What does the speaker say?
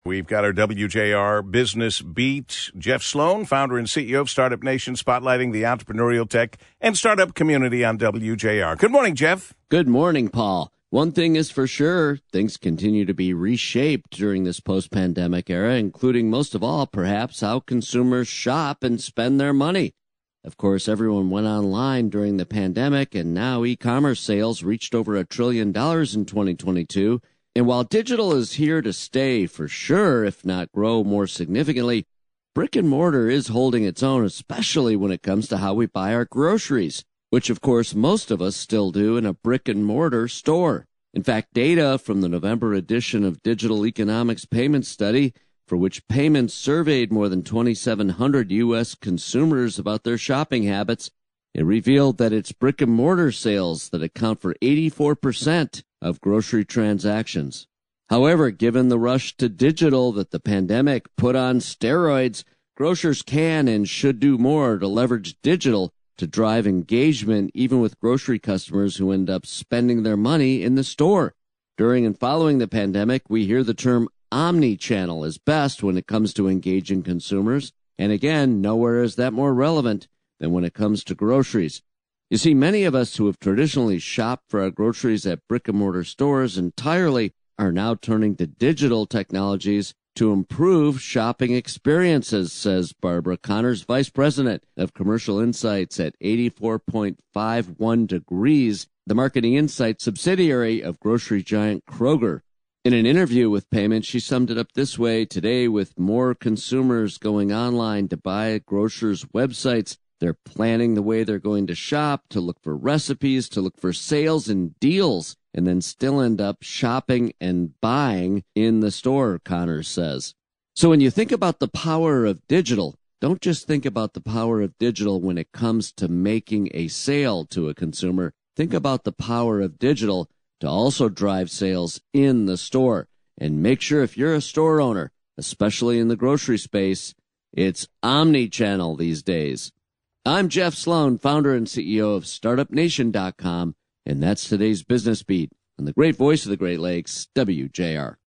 We've got our WJR Business Beat. Jeff Sloan, founder and CEO of Startup Nation, spotlighting the entrepreneurial tech and startup community on WJR. Good morning, Jeff. Good morning, Paul. One thing is for sure, things continue to be reshaped during this post-pandemic era, including most of all, perhaps, how consumers shop and spend their money. Of course, everyone went online during the pandemic, and now e-commerce sales reached over $1 trillion in 2022. And while digital is here to stay for sure, if not grow more significantly, brick and mortar is holding its own, especially when it comes to how we buy our groceries, which of course most of us still do in a brick and mortar store. In fact, data from the November edition of Digital Economics Payment Study, for which Payments surveyed more than 2,700 U.S. consumers about their shopping habits, it revealed that it's brick and mortar sales that account for 84% of grocery transactions. However, given the rush to digital that the pandemic put on steroids, grocers can and should do more to leverage digital to drive engagement, even with grocery customers who end up spending their money in the store. During and following the pandemic, we hear the term omni-channel is best when it comes to engaging consumers. And again, nowhere is that more relevant than when it comes to groceries. You see, many of us who have traditionally shopped for our groceries at brick-and-mortar stores entirely are now turning to digital technologies to improve shopping experiences, says Barbara Connors, Vice President of Commercial Insights at 84.51 Degrees, the marketing insight subsidiary of grocery giant Kroger. In an interview with Payments, she summed it up this way: today, with more consumers going online to buy at grocers' websites, they're planning the way they're going to shop, to look for recipes, to look for sales and deals, and then still end up shopping and buying in the store, Connors says. So when you think about the power of digital, don't just think about the power of digital when it comes to making a sale to a consumer. Think about the power of digital to also drive sales in the store. And make sure if you're a store owner, especially in the grocery space, it's omni-channel these days. I'm Jeff Sloan, founder and CEO of StartupNation.com, and that's today's Business Beat on the great voice of the Great Lakes, WJR.